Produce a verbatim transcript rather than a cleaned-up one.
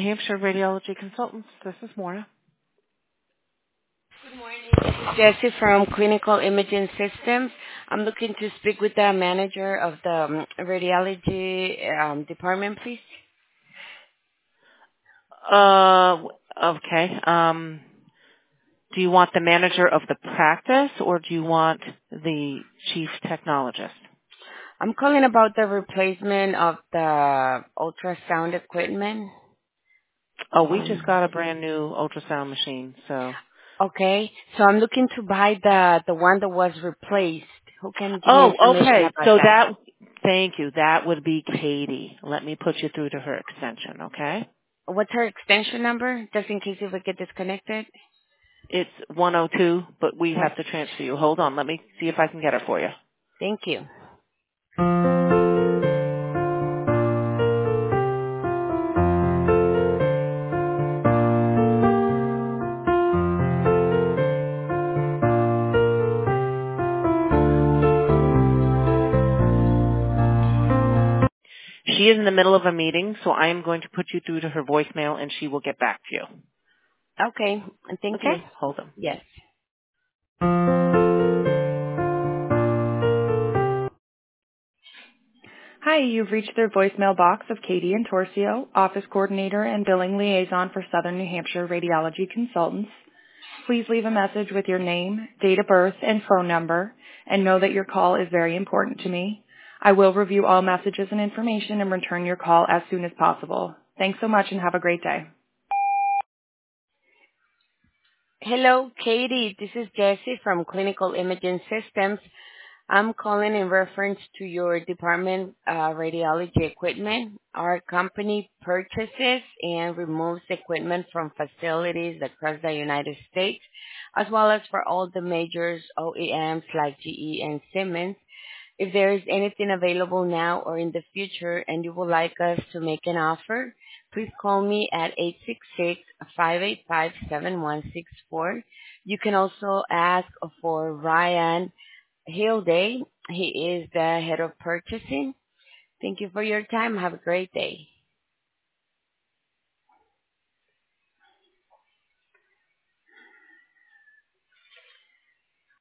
Hampshire Radiology Consultants. This is Maura. Good morning. This is Jessie from Clinical Imaging Systems. I'm looking to speak with the manager of the um, radiology um, department, please. Uh, okay. Um, do you want the manager of the practice or do you want the chief technologist? I'm calling about the replacement of the ultrasound equipment. Oh, we just Um, got a brand new ultrasound machine, so. okay, so I'm looking to buy the the one that was replaced. Who can give me Oh, information okay. about So that? that, thank you. That would be Katie. Let me put you through to her extension, okay? What's her extension number, just in case if we get disconnected? It's one oh two, but we One. have to transfer you. Hold on. Let me see if I can get her for you. Thank you. She is in the middle of a meeting, so I am going to put you through to her voicemail and she will get back to you. Okay, thank Okay? you. Hold on. Yes. Hi, you've reached their voicemail box of Katie and Torcio, Office Coordinator and Billing Liaison for Southern New Hampshire Radiology Consultants. Please leave a message with your name, date of birth, and phone number, and know that your call is very important to me. I will review all messages and information and return your call as soon as possible. Thanks so much and have a great day. Hello, Katie. This is Jessie from Clinical Imaging Systems. I'm calling in reference to your department uh, radiology equipment. Our company purchases and removes equipment from facilities across the United States, as well as for all the major O E Ms like G E and Siemens. If there is anything available now or in the future and you would like us to make an offer, please call me at eight six six, five eight five, seven one six four. You can also ask for Ryan Hilday. He is the head of purchasing. Thank you for your time. Have a great day.